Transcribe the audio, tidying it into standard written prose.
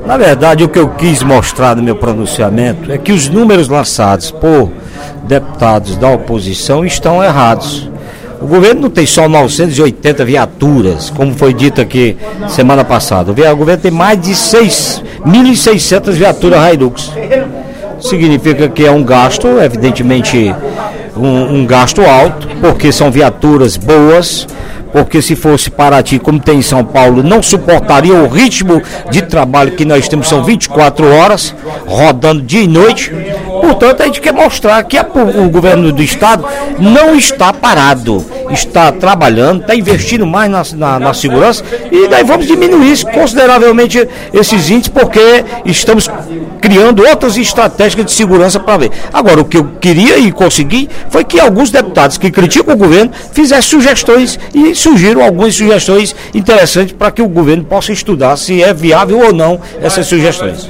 Na verdade, o que eu quis mostrar no meu pronunciamento é que os números lançados por deputados da oposição estão errados. O governo não tem só 980 viaturas, como foi dito aqui semana passada. O governo tem mais de 1.600 viaturas Hilux. Significa que é um gasto, evidentemente, um gasto alto, porque são viaturas boas, porque se fosse Paraty, como tem em São Paulo, não suportaria o ritmo de trabalho que nós temos, são 24 horas, rodando dia e noite. Portanto, a gente quer mostrar que o governo do estado não está parado, está trabalhando, está investindo mais na segurança, e daí vamos diminuir consideravelmente esses índices, porque estamos criando outras estratégias de segurança para ver. Agora, o que eu queria e consegui foi que alguns deputados que criticam o governo fizessem sugestões, e surgiram algumas sugestões interessantes para que o governo possa estudar se é viável ou não essas sugestões.